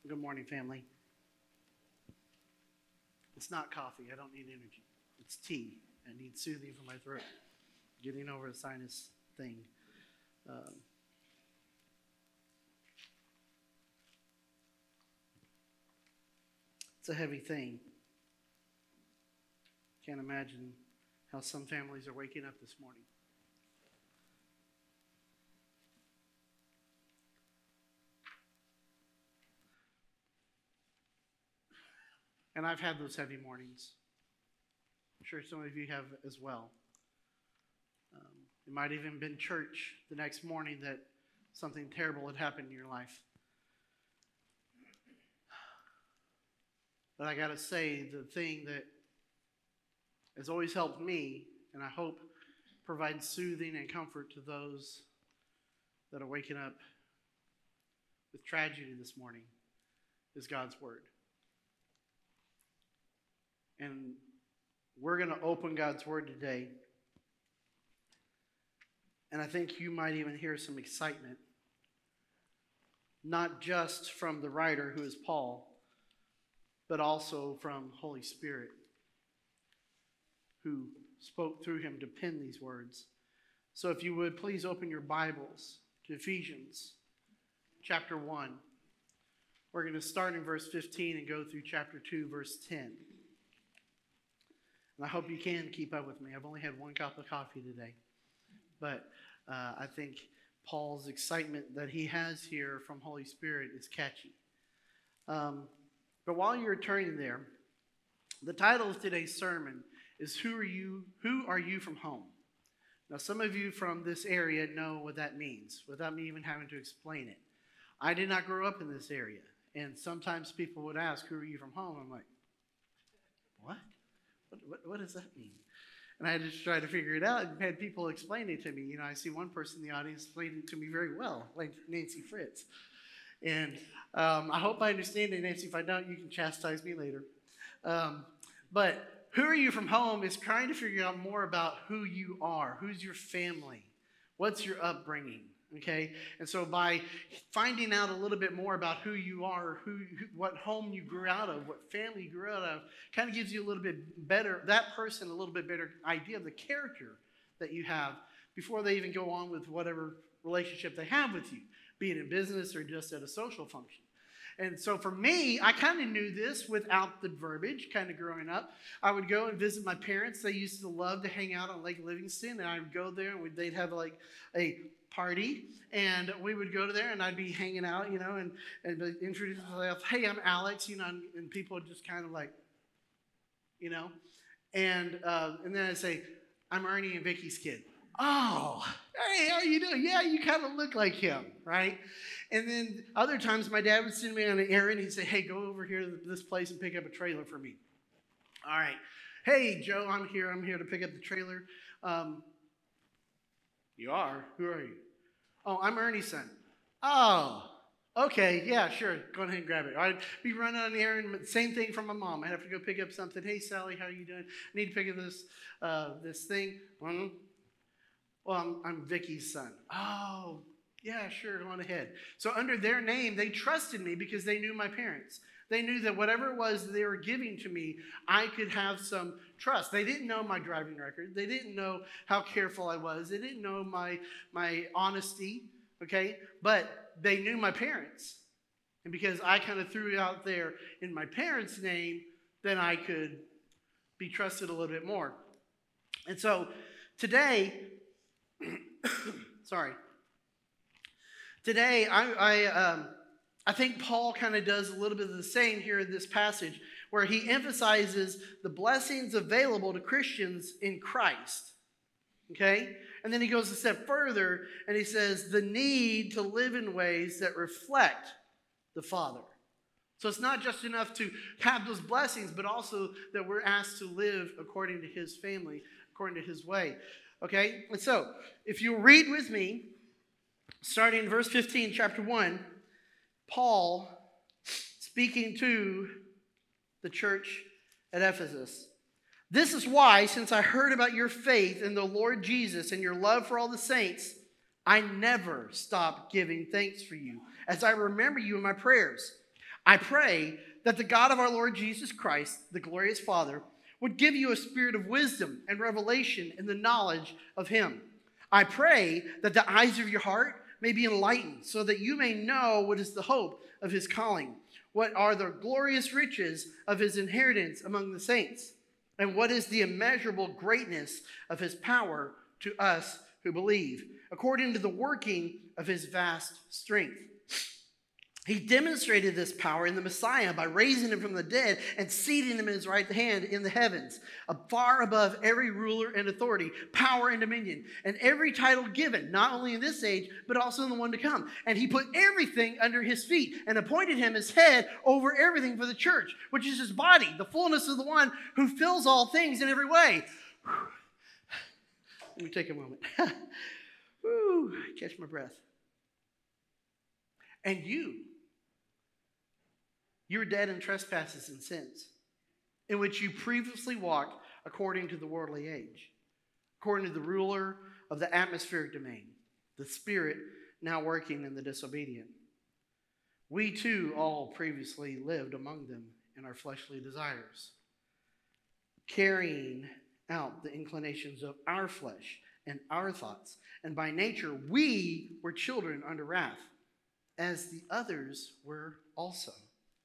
Good morning, family. It's not coffee. I don't need energy. It's tea. I need soothing for my throat. Getting over a sinus thing. It's a heavy thing. Can't imagine how some families are waking up this morning. And I've had those heavy mornings. I'm sure some of you have as well. It might even been church the next morning that something terrible had happened in your life. But I got to say, the thing that has always helped me, and I hope provides soothing and comfort to those that are waking up with tragedy this morning, is God's Word. And we're going to open God's Word today. And I think you might even hear some excitement, not just from the writer, who is Paul, but also from Holy Spirit, who spoke through him to pen these words. So if you would, please open your Bibles to Ephesians chapter 1. We're going to start in verse 15 and go through chapter 2, verse 10. And I hope you can keep up with me. I've only had one cup of coffee today. But I think Paul's excitement that he has here from Holy Spirit is catchy. But while you're turning there, the title of today's sermon is Who Are You from Home? Now, some of you from this area know what that means without me even having to explain it. I did not grow up in this area. And sometimes people would ask, who are you from home? I'm like, what? What does that mean? And I had to try to figure it out and had people explain it to me. You know, I see one person in the audience explain it to me very well, like Nancy Fritz. And I hope I understand it, Nancy. If I don't, you can chastise me later. But who are you from home is trying to figure out more about who you are. Who's your family? What's your upbringing? Okay? And so by finding out a little bit more about who you are, what home you grew out of, what family you grew out of, kind of gives you a little bit better, that person a little bit better idea of the character that you have before they even go on with whatever relationship they have with you, be it in business or just at a social function. And so for me, I kind of knew this without the verbiage, kind of growing up. I would go and visit my parents. They used to love to hang out on Lake Livingston, and I would go there, and they'd have like a party, and we would go to there, and I'd be hanging out, you know, and introduce myself. Hey, I'm Alex, you know, and people would just kind of like, you know, and then I'd say, I'm Ernie and Vicky's kid. Oh, hey, how are you doing? Yeah, you kind of look like him, right? And then other times my dad would send me on an errand. He'd say, hey, go over here to this place and pick up a trailer for me. All right. Hey, Joe, I'm here to pick up the trailer. You are? Who are you? Oh, I'm Ernie's son. Oh, okay. Yeah, sure. Go ahead and grab it. I'd be running on the errand. Same thing from my mom. I'd have to go pick up something. Hey, Sally, how are you doing? I need to pick up this thing. Well, I'm Vicky's son. Oh, yeah, sure, go on ahead. So under their name, they trusted me because they knew my parents. They knew that whatever it was they were giving to me, I could have some trust. They didn't know my driving record. They didn't know how careful I was. They didn't know my honesty, okay? But they knew my parents. And because I kind of threw it out there in my parents' name, then I could be trusted a little bit more. And so today, Today, I think Paul kind of does a little bit of the same here in this passage, where he emphasizes the blessings available to Christians in Christ. Okay? And then he goes a step further, and he says the need to live in ways that reflect the Father. So it's not just enough to have those blessings, but also that we're asked to live according to his family, according to his way. Okay? And so, if you read with me, starting in verse 15, chapter 1, Paul speaking to the church at Ephesus. This is why, since I heard about your faith in the Lord Jesus and your love for all the saints, I never stopped giving thanks for you, as I remember you in my prayers. I pray that the God of our Lord Jesus Christ, the glorious Father, would give you a spirit of wisdom and revelation in the knowledge of him. I pray that the eyes of your heart may be enlightened, so that you may know what is the hope of his calling, what are the glorious riches of his inheritance among the saints, and what is the immeasurable greatness of his power to us who believe, according to the working of his vast strength. He demonstrated this power in the Messiah by raising him from the dead and seating him in his right hand in the heavens, far above every ruler and authority, power and dominion, and every title given, not only in this age, but also in the one to come. And he put everything under his feet and appointed him as head over everything for the church, which is his body, the fullness of the one who fills all things in every way. Let me take a moment. Woo, catch my breath. And you were dead in trespasses and sins, in which you previously walked according to the worldly age, according to the ruler of the atmospheric domain, the spirit now working in the disobedient. We too all previously lived among them in our fleshly desires, carrying out the inclinations of our flesh and our thoughts. And by nature, we were children under wrath, as the others were also.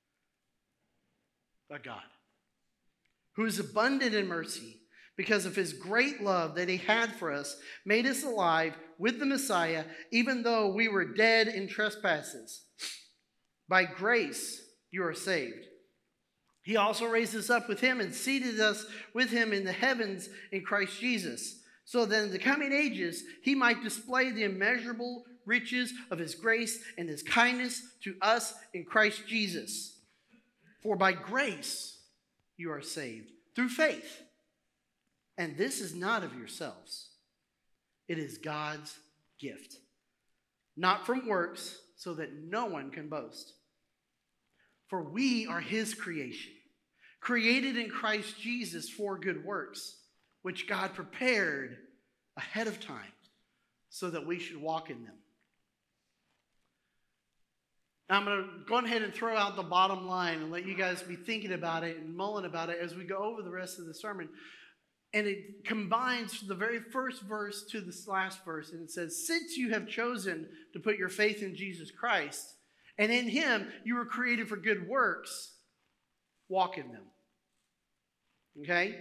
But God, who is abundant in mercy, because of his great love that he had for us, made us alive with the Messiah, even though we were dead in trespasses. By grace you are saved. He also raised us up with him and seated us with him in the heavens in Christ Jesus, so that in the coming ages he might display the immeasurable riches of his grace and his kindness to us in Christ Jesus. For by grace you are saved through faith. And this is not of yourselves. It is God's gift, not from works, so that no one can boast. For we are his creation, created in Christ Jesus for good works, which God prepared ahead of time so that we should walk in them. Now I'm going to go ahead and throw out the bottom line and let you guys be thinking about it and mulling about it as we go over the rest of the sermon. And it combines the very first verse to this last verse. And it says, since you have chosen to put your faith in Jesus Christ, and in him you were created for good works, walk in them. Okay?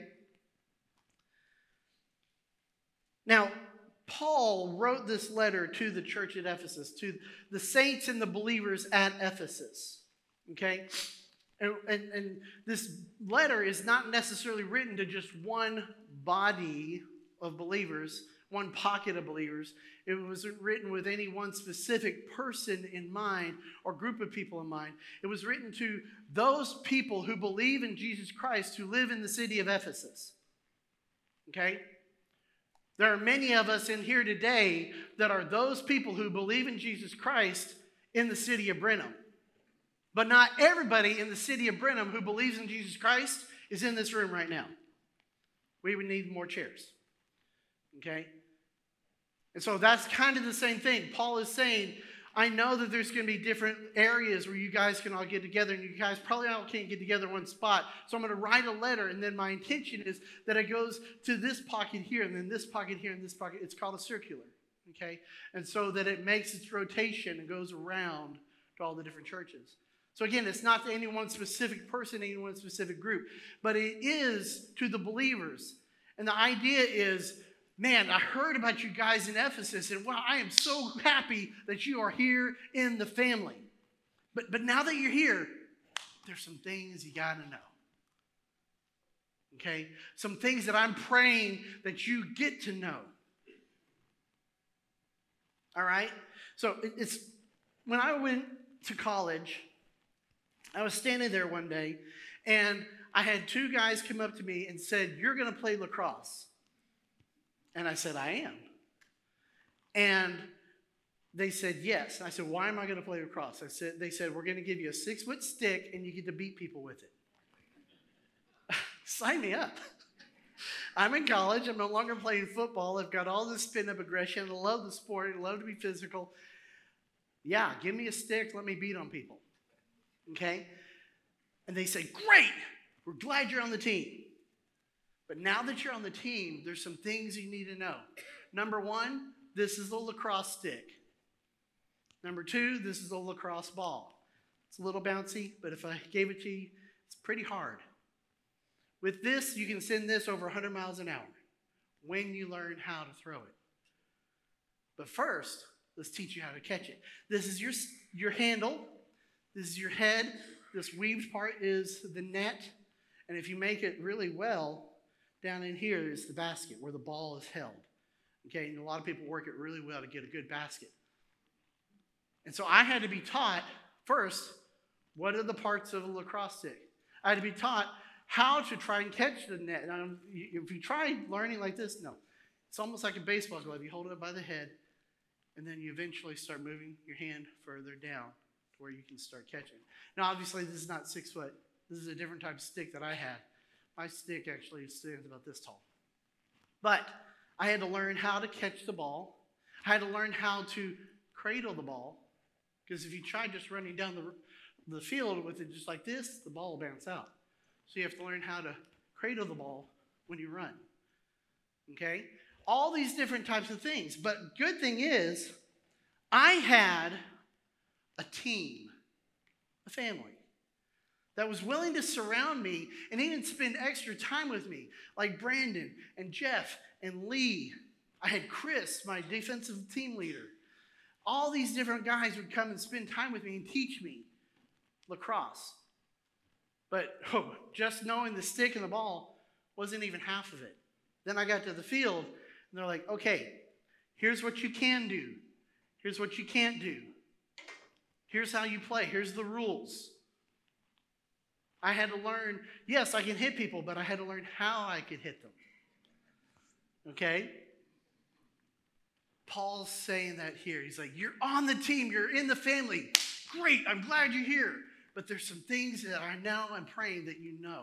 Now, Paul wrote this letter to the church at Ephesus, to the saints and the believers at Ephesus. Okay? And this letter is not necessarily written to just one body of believers, one pocket of believers. It wasn't written with any one specific person in mind or group of people in mind. It was written to those people who believe in Jesus Christ who live in the city of Ephesus. Okay? There are many of us in here today that are those people who believe in Jesus Christ in the city of Brenham. But not everybody in the city of Brenham who believes in Jesus Christ is in this room right now. We would need more chairs. Okay? And so that's kind of the same thing. Paul is saying, I know that there's going to be different areas where you guys can all get together, and you guys probably all can't get together in one spot. So I'm going to write a letter, and then my intention is that it goes to this pocket here, and then this pocket here, and this pocket. It's called a circular, okay? And so that it makes its rotation and goes around to all the different churches. So again, it's not to any one specific person, any one specific group, but it is to the believers. And the idea is, man, I heard about you guys in Ephesus, and wow, I am so happy that you are here in the family. But now that you're here, there's some things you got to know. Okay? Some things that I'm praying that you get to know. All right? So it's when I went to college, I was standing there one day, and I had two guys come up to me and said, you're going to play lacrosse. And I said, I am. And they said, yes. And I said, why am I going to play lacrosse? They said, we're going to give you a 6-foot stick and you get to beat people with it. Sign me up. I'm in college. I'm no longer playing football. I've got all this spin-up aggression. I love the sport. I love to be physical. Yeah, give me a stick. Let me beat on people. Okay? And they say, great, we're glad you're on the team. But now that you're on the team, there's some things you need to know. Number one, this is a lacrosse stick. Number two, this is a lacrosse ball. It's a little bouncy, but if I gave it to you, it's pretty hard. With this, you can send this over 100 miles an hour when you learn how to throw it. But first, let's teach you how to catch it. This is your handle. This is your head. This weaved part is the net. And if you make it really well, down in here is the basket where the ball is held. Okay, and a lot of people work it really well to get a good basket. And so I had to be taught, first, what are the parts of a lacrosse stick? I had to be taught how to try and catch the net. Now, if you try learning like this, no. It's almost like a baseball glove. You hold it up by the head, and then you eventually start moving your hand further down to where you can start catching. Now, obviously, this is not 6 foot. This is a different type of stick that I had. My stick actually stands about this tall. But I had to learn how to catch the ball. I had to learn how to cradle the ball. Because if you try just running down the field with it just like this, the ball will bounce out. So you have to learn how to cradle the ball when you run. Okay? All these different types of things. But good thing is, I had a team, a family, that was willing to surround me and even spend extra time with me, like Brandon and Jeff and Lee. I had Chris, my defensive team leader. All these different guys would come and spend time with me and teach me lacrosse. But just knowing the stick and the ball wasn't even half of it. Then I got to the field, and they're like, okay, here's what you can do. Here's what you can't do. Here's how you play. Here's the rules. I had to learn, yes, I can hit people, but I had to learn how I could hit them. Okay? Paul's saying that here. He's like, you're on the team. You're in the family. Great. I'm glad you're here. But there's some things that I'm praying that you know.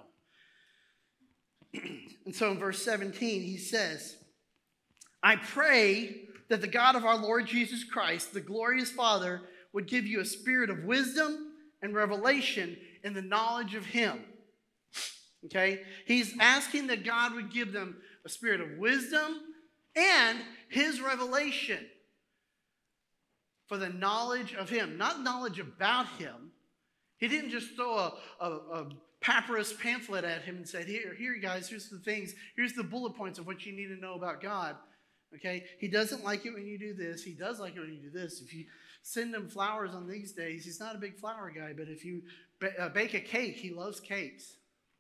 And so in verse 17, he says, I pray that the God of our Lord Jesus Christ, the glorious Father, would give you a spirit of wisdom and revelation in the knowledge of him. Okay? He's asking that God would give them a spirit of wisdom and his revelation for the knowledge of him. Not knowledge about him. He didn't just throw a papyrus pamphlet at him and said, here guys, here's the things, here's the bullet points of what you need to know about God. Okay? He doesn't like it when you do this. He does like it when you do this. If you send him flowers on these days, he's not a big flower guy, but if you bake a cake, he loves cakes.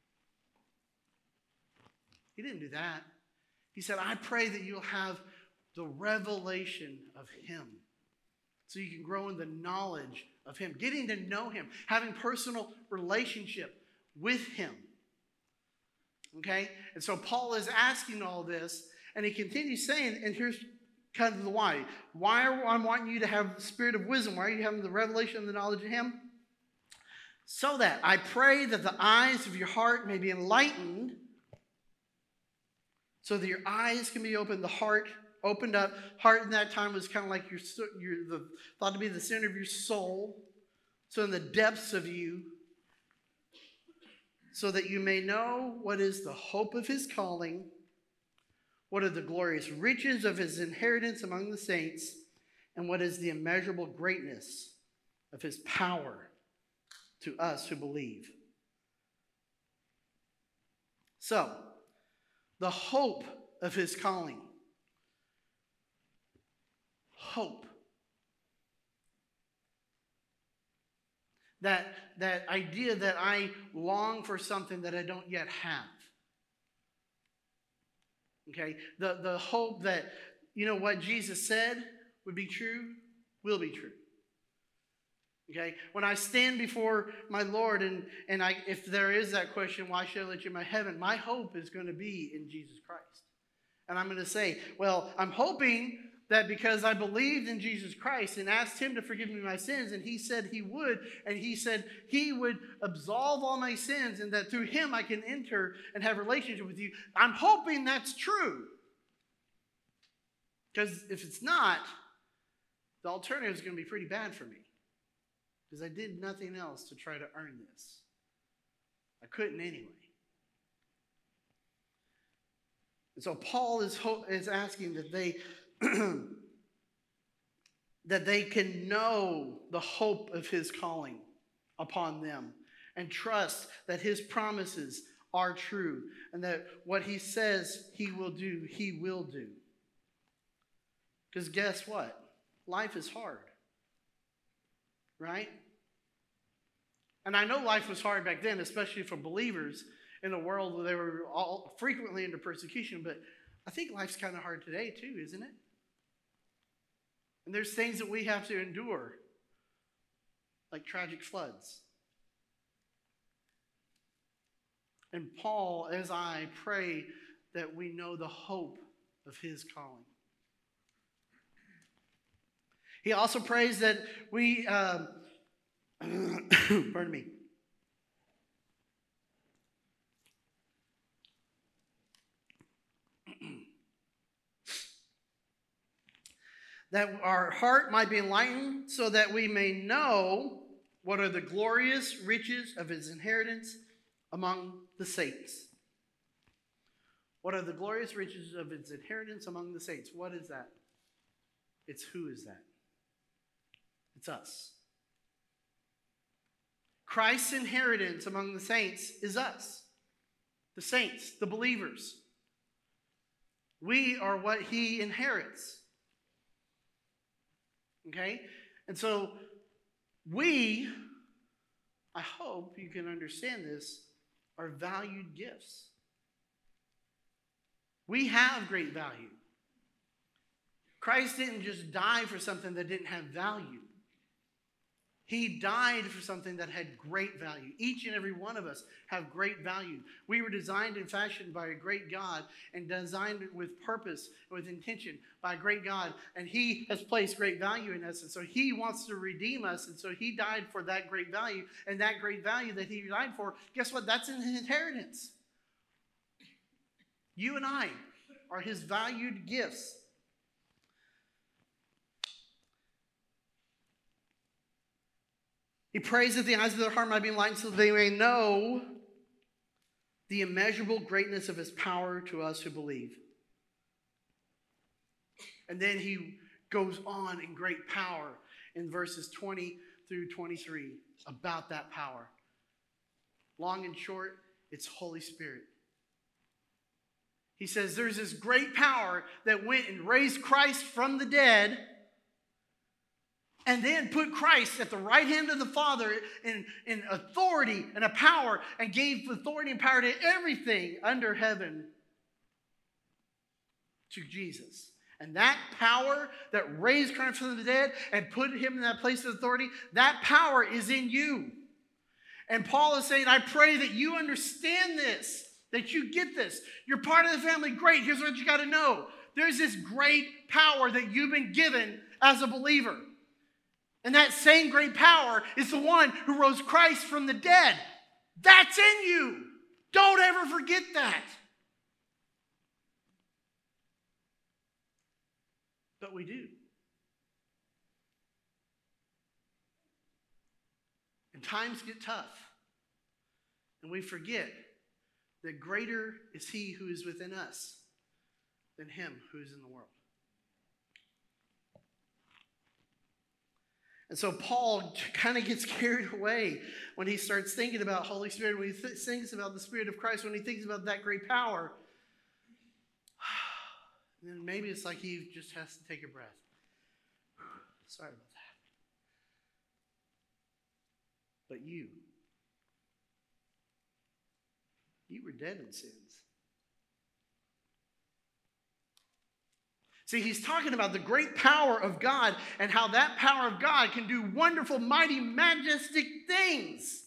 He didn't do that. He said, I pray that you'll have the revelation of him so you can grow in the knowledge of him, getting to know him, having personal relationship with him. Okay? And so Paul is asking all this, and he continues saying, and here's kind of the why. Why are I wanting you to have the spirit of wisdom? Why are you having the revelation and the knowledge of him? So that I pray that the eyes of your heart may be enlightened, so that your eyes can be opened, the heart opened up. Heart in that time was kind of like thought to be the center of your soul. So in the depths of you, so that you may know what is the hope of his calling, what are the glorious riches of his inheritance among the saints, and what is the immeasurable greatness of his power to us who believe. So, the hope of his calling. Hope. That idea that I long for something that I don't yet have. Okay? The hope that, what Jesus said would be true, will be true. Okay? When I stand before my Lord and if there is that question, why should I let you in my heaven? My hope is going to be in Jesus Christ. And I'm going to say, well, I'm hoping that because I believed in Jesus Christ and asked him to forgive me my sins, and he said he would, and he said he would absolve all my sins, and that through him I can enter and have a relationship with you. I'm hoping that's true. Because if it's not, the alternative is going to be pretty bad for me. because I did nothing else to try to earn this. I couldn't anyway. And so Paul is asking that they that they can know the hope of his calling upon them and trust that his promises are true and that what he says he will do, he will do. Because guess what? Life is hard. Right? And I know life was hard back then, especially for believers in a world where they were all frequently under persecution, but I think life's kind of hard today too, isn't it? And there's things that we have to endure, like tragic floods. And Paul, as I pray that we know the hope of his calling. He also prays that we, pardon me, that our heart might be enlightened so that we may know what are the glorious riches of his inheritance among the saints. What are the glorious riches of his inheritance among the saints? What is that? It's who is that? It's us. Christ's inheritance among the saints is us. The saints, the believers. We are what he inherits. Okay? And so we, I hope you can understand this, are valued gifts. We have great value. Christ didn't just die for something that didn't have value. He died for something that had great value. Each and every one of us have great value. We were designed and fashioned by a great God and designed with purpose, with intention by a great God. And he has placed great value in us. And so he wants to redeem us. And so he died for that great value. And that great value that he died for, guess what? That's in his inheritance. You and I are his valued gifts. He prays that the eyes of their heart might be enlightened so that they may know the immeasurable greatness of his power to us who believe. And then he goes on in great power in verses 20 through 23 about that power. Long and short, it's Holy Spirit. He says there's this great power that went and raised Christ from the dead and then put Christ at the right hand of the Father in authority and a power and gave authority and power to everything under heaven to Jesus. And that power that raised Christ from the dead and put him in that place of authority, that power is in you. And Paul is saying, I pray that you understand this, that you get this. You're part of the family. Great. Here's what you got to know. There's this great power that you've been given as a believer. And that same great power is the one who rose Christ from the dead. That's in you. Don't ever forget that. But we do. And times get tough. And we forget that greater is he who is within us than him who is in the world. And so Paul kind of gets carried away when he starts thinking about Holy Spirit, when he thinks about the Spirit of Christ, when he thinks about that great power. And then maybe it's like he just has to take a breath. Sorry about that. But you were dead in sins. See, he's talking about the great power of God and how that power of God can do wonderful, mighty, majestic things.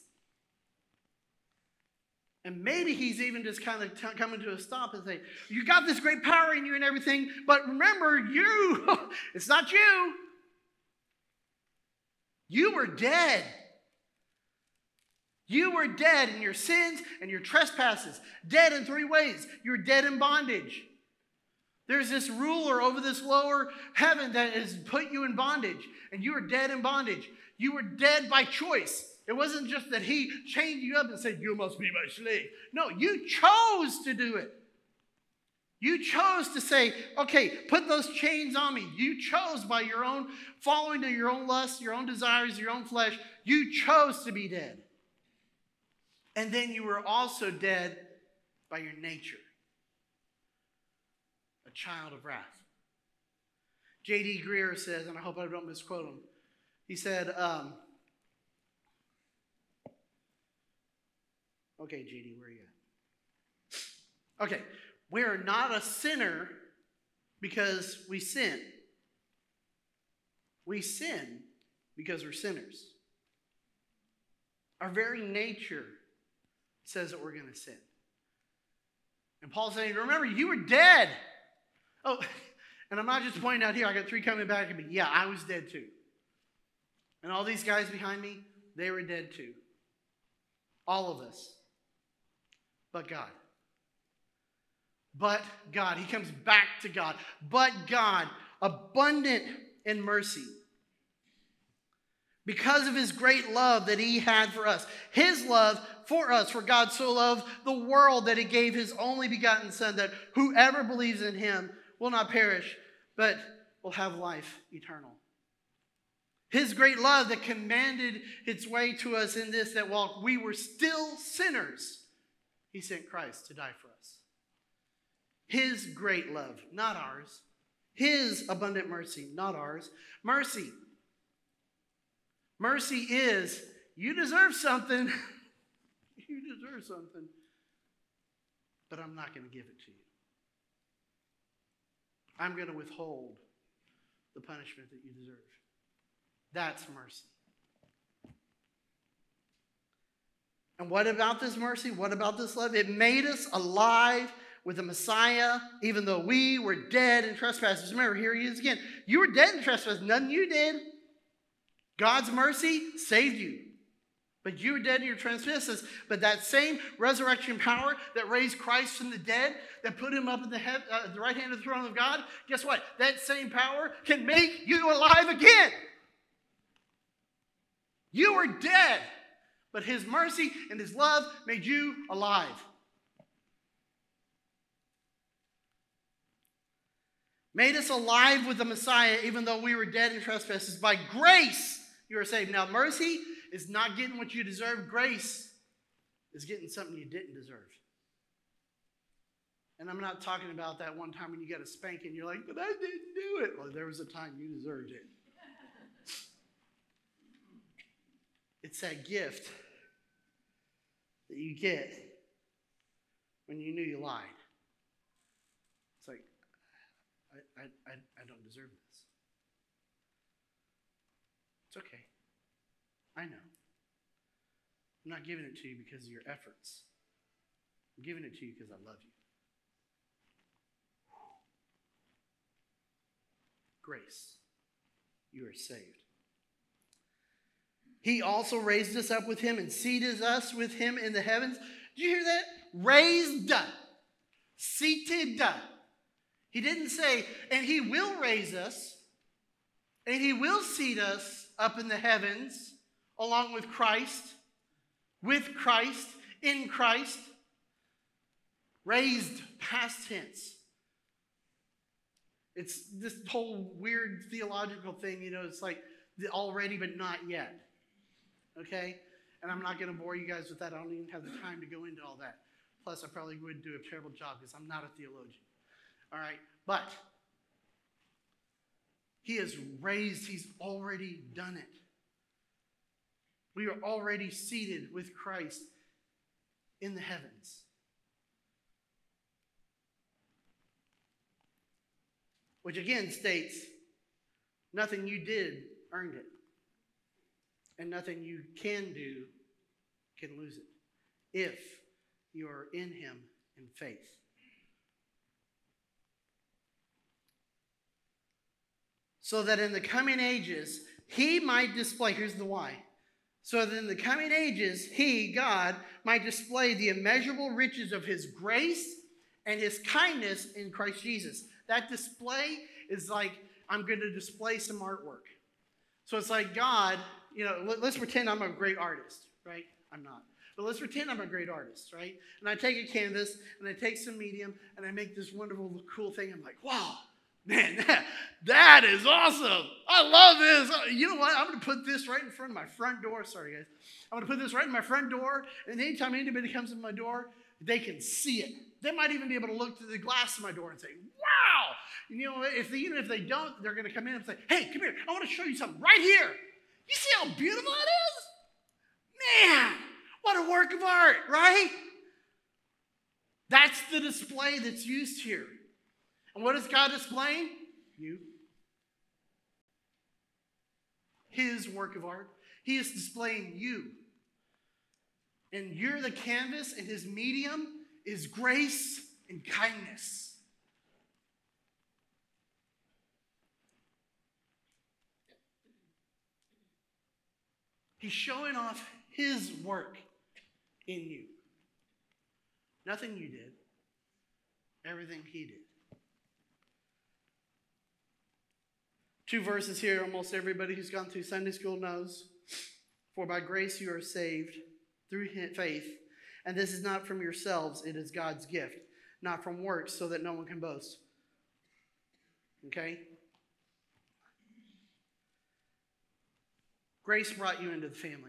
And maybe he's even just kind of coming to a stop and saying, you got this great power in you and everything, but remember, it's not you. You were dead. You were dead in your sins and your trespasses. Dead in 3 ways. You were dead in bondage. There's this ruler over this lower heaven that has put you in bondage, and you are dead in bondage. You were dead by choice. It wasn't just that he chained you up and said, you must be my slave. No, you chose to do it. You chose to say, okay, put those chains on me. You chose by your own following to your own lusts, your own desires, your own flesh. You chose to be dead. And then you were also dead by your nature. A child of wrath. J.D. Greear says, and I hope I don't misquote him, he said, okay, J.D., where are you at? Okay, we are not a sinner because we sin. We sin because we're sinners. Our very nature says that we're going to sin. And Paul's saying, remember, you were dead. Oh, and I'm not just pointing out here, I got 3 coming back at me. Yeah, I was dead too. And all these guys behind me, they were dead too. All of us. But God. But God. He comes back to God. But God, abundant in mercy. Because of his great love that he had for us. His love for us. For God so loved the world that he gave his only begotten Son, that whoever believes in him will not perish, but will have life eternal. His great love that commanded its way to us in this, that while we were still sinners, he sent Christ to die for us. His great love, not ours. His abundant mercy, not ours. Mercy. Mercy is, you deserve something. You deserve something. But I'm not going to give it to you. I'm going to withhold the punishment that you deserve. That's mercy. And what about this mercy? What about this love? It made us alive with the Messiah, even though we were dead in trespasses. Remember, here he is again. You were dead in trespasses. Nothing you did. God's mercy saved you. But you were dead in your trespasses. But that same resurrection power that raised Christ from the dead, that put him up in the right hand of the throne of God, guess what? That same power can make you alive again. You were dead, but his mercy and his love made you alive. Made us alive with the Messiah, even though we were dead in trespasses. By grace, you are saved. Now, mercy is not getting what you deserve. Grace is getting something you didn't deserve. And I'm not talking about that one time when you got a spanking, you're like, but I didn't do it. Well, there was a time you deserved it. It's that gift that you get when you knew you lied. It's like, I don't deserve this. It's okay. I know. I'm not giving it to you because of your efforts. I'm giving it to you because I love you. Grace. You are saved. He also raised us up with him and seated us with him in the heavens. Did you hear that? Raised. Seated. He didn't say, and he will raise us, and he will seat us up in the heavens along with Christ, in Christ. Raised, past tense. It's this whole weird theological thing, it's like the already but not yet. Okay? And I'm not going to bore you guys with that. I don't even have the time to go into all that. Plus, I probably would do a terrible job because I'm not a theologian. All right? But he has raised, he's already done it. We are already seated with Christ in the heavens. Which again states, nothing you did earned it. And nothing you can do can lose it. If you are in him in faith. So that in the coming ages, he might display, here's the why. So that in the coming ages, he, God, might display the immeasurable riches of his grace and his kindness in Christ Jesus. That display is like, I'm going to display some artwork. So it's like God, let's pretend I'm a great artist, right? I'm not. But let's pretend I'm a great artist, right? And I take a canvas, and I take some medium, and I make this wonderful, cool thing. I'm like, wow, man, that is awesome. I love this. You know what? I'm going to put this right in front of my front door. Sorry, guys. I'm going to put this right in my front door, and anytime anybody comes in my door, they can see it. They might even be able to look through the glass of my door and say, wow. Even if they don't, they're going to come in and say, hey, come here. I want to show you something right here. You see how beautiful it is? Man, what a work of art, right? That's the display that's used here. And what is God displaying? You. His work of art. He is displaying you. And you're the canvas, and his medium is grace and kindness. He's showing off his work in you. Nothing you did. Everything he did. 2 verses here, almost everybody who's gone through Sunday school knows. For by grace you are saved through faith, and this is not from yourselves, it is God's gift, not from works, so that no one can boast. Okay? Grace brought you into the family.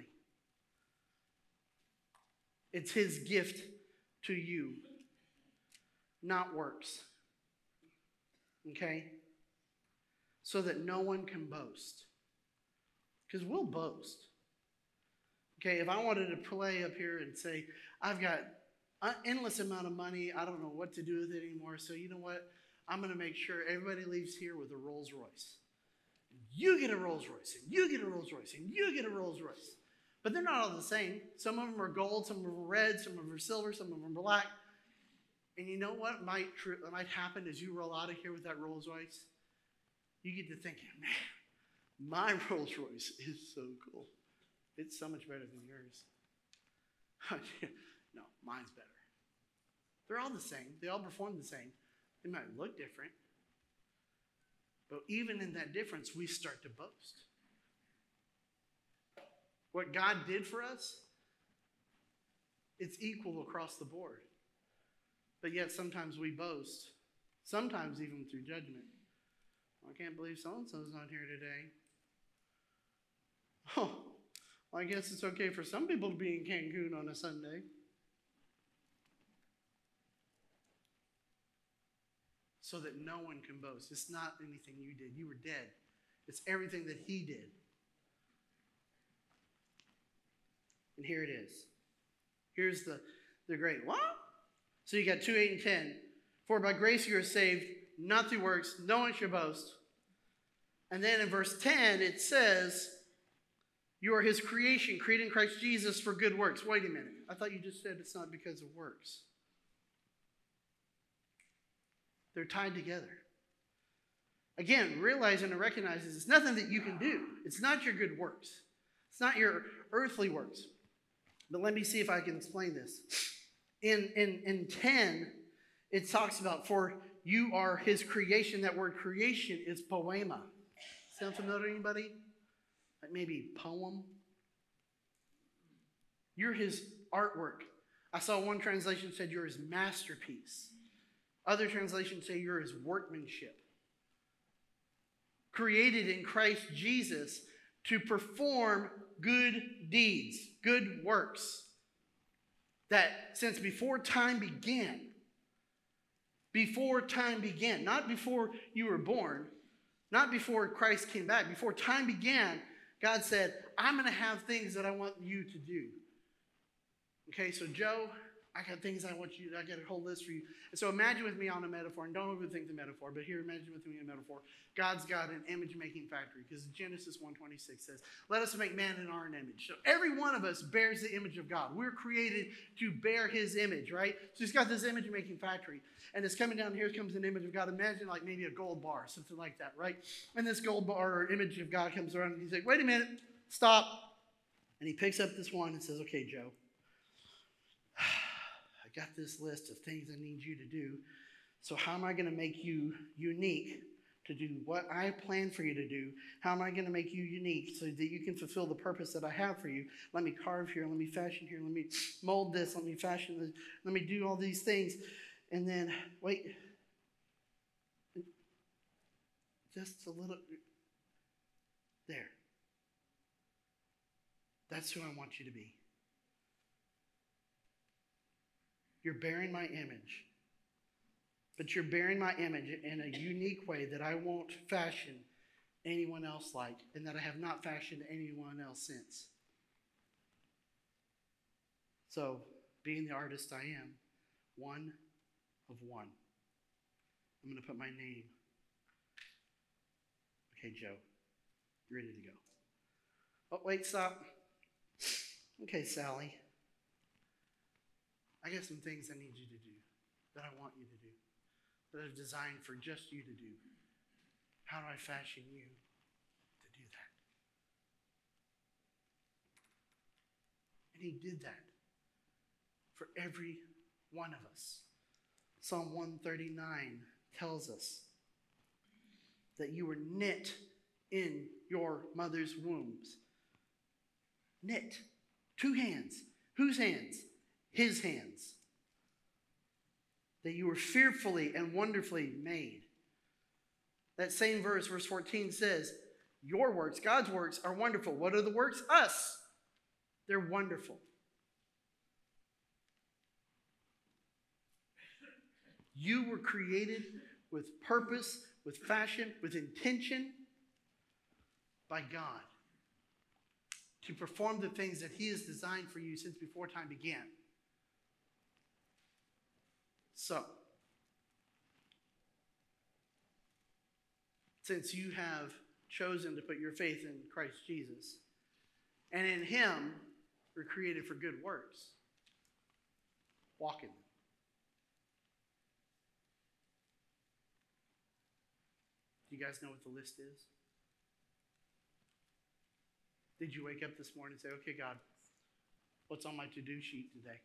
It's his gift to you, not works. Okay? So that no one can boast. Because we'll boast. Okay, if I wanted to play up here and say, I've got an endless amount of money, I don't know what to do with it anymore, so you know what? I'm going to make sure everybody leaves here with a Rolls Royce. You get a Rolls Royce, and you get a Rolls Royce, and you get a Rolls Royce. But they're not all the same. Some of them are gold, some of them are red, some of them are silver, some of them are black. And you know what might happen as you roll out of here with that Rolls Royce? You get to thinking, man, my Rolls Royce is so cool. It's so much better than yours. No, mine's better. They're all the same. They all perform the same. They might look different. But even in that difference, we start to boast. What God did for us, it's equal across the board. But yet sometimes we boast. Sometimes even through judgment. I can't believe so-and-so's not here today. Oh, well, I guess it's okay for some people to be in Cancun on a Sunday. So that no one can boast. It's not anything you did. You were dead. It's everything that he did. And here it is. Here's the great, what? So you got 2, 8, and 10. For by grace you are saved, not through works. No one should boast. And then in verse 10, it says, you are his creation, created in Christ Jesus for good works. Wait a minute. I thought you just said it's not because of works. They're tied together. Again, realizing and recognizing it's nothing that you can do. It's not your good works. It's not your earthly works. But let me see if I can explain this. In 10, it talks about, for you are his creation. That word creation is poema. Sound familiar to anybody? Like maybe poem? You're his artwork. I saw one translation said you're his masterpiece. Other translations say you're his workmanship. Created in Christ Jesus to perform good deeds, good works. That since before time began, not before you were born, not before Christ came back, before time began, God said, I'm going to have things that I want you to do. Okay, so Joe, I got things I got a whole list for you. And so imagine with me on a metaphor, and don't overthink the metaphor, but here, imagine with me a metaphor. God's got an image-making factory, because Genesis 1:26 says, let us make man in our image. So every one of us bears the image of God. We're created to bear his image, right? So he's got this image-making factory, and it's coming down, here comes an image of God. Imagine like maybe a gold bar, something like that, right? And this gold bar or image of God comes around, and he's like, wait a minute, stop. And he picks up this one and says, okay, Joe, got this list of things I need you to do. So how am I going to make you unique to do what I plan for you to do? How am I going to make you unique so that you can fulfill the purpose that I have for you? Let me carve here. Let me fashion here. Let me mold this. Let me fashion this. Let me do all these things. And then, wait, just a little, there. That's who I want you to be. You're bearing my image. But you're bearing my image in a unique way that I won't fashion anyone else like, and that I have not fashioned anyone else since. So, being the artist I am, one of one. I'm going to put my name. Okay, Joe, you're ready to go. Oh, wait, stop. Okay, Sally. I got some things I need you to do, that I want you to do, that I've designed for just you to do. How do I fashion you to do that? And he did that for every one of us. Psalm 139 tells us that you were knit in your mother's wombs. Knit. 2 hands. Whose hands? His hands. That you were fearfully and wonderfully made. That same verse, verse 14 says, your works, God's works, are wonderful. What are the works? Us. They're wonderful. You were created with purpose, with fashion, with intention by God to perform the things that he has designed for you since before time began. So, since you have chosen to put your faith in Christ Jesus, and in him you're created for good works, walk in them. Do you guys know what the list is? Did you wake up this morning and say, okay, God, what's on my to-do sheet today?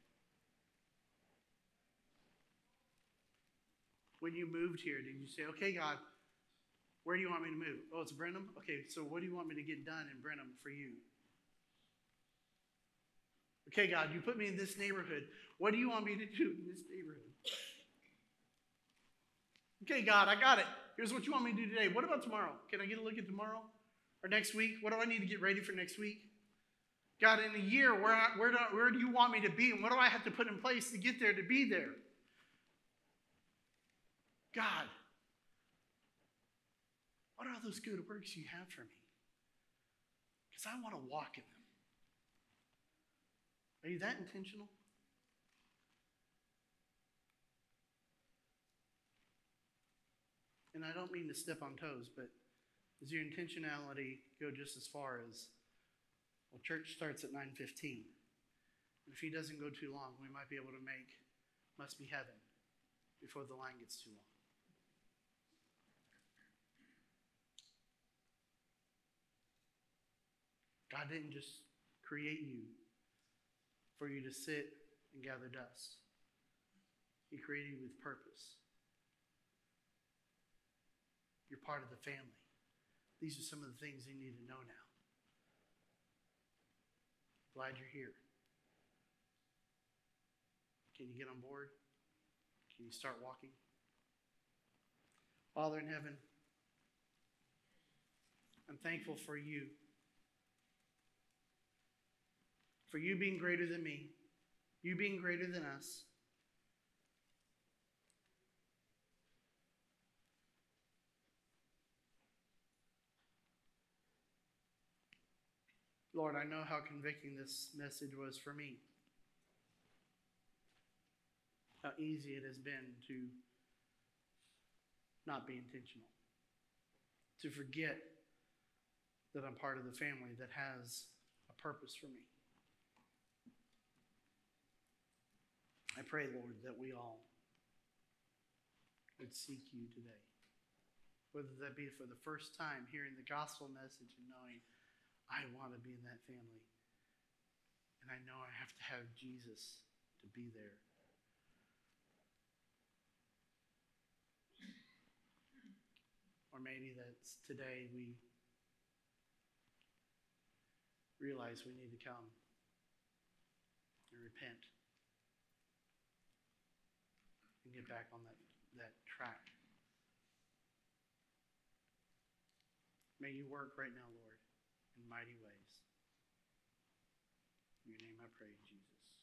When you moved here, did you say, okay, God, where do you want me to move? Oh, it's Brenham? Okay, so what do you want me to get done in Brenham for you? Okay, God, you put me in this neighborhood. What do you want me to do in this neighborhood? Okay, God, I got it. Here's what you want me to do today. What about tomorrow? Can I get a look at tomorrow? Or next week? What do I need to get ready for next week? God, in a year, where do you want me to be? And what do I have to put in place to get there, to be there? God, what are those good works you have for me? Because I want to walk in them. Are you that intentional? And I don't mean to step on toes, but does your intentionality go just as far as, well, church starts at 9:15. And if he doesn't go too long, we might be able to make Must Be Heaven before the line gets too long. God didn't just create you for you to sit and gather dust. He created you with purpose. You're part of the family. These are some of the things you need to know now. Glad you're here. Can you get on board? Can you start walking? Father in heaven, I'm thankful for you. For you being greater than me. You being greater than us. Lord, I know how convicting this message was for me. How easy it has been to not be intentional. To forget that I'm part of the family that has a purpose for me. I pray, Lord, that we all would seek you today. Whether that be for the first time hearing the gospel message and knowing I want to be in that family. And I know I have to have Jesus to be there. Or maybe that's today we realize we need to come and repent and get back on that track. May you work right now, Lord, in mighty ways. In your name I pray, Jesus.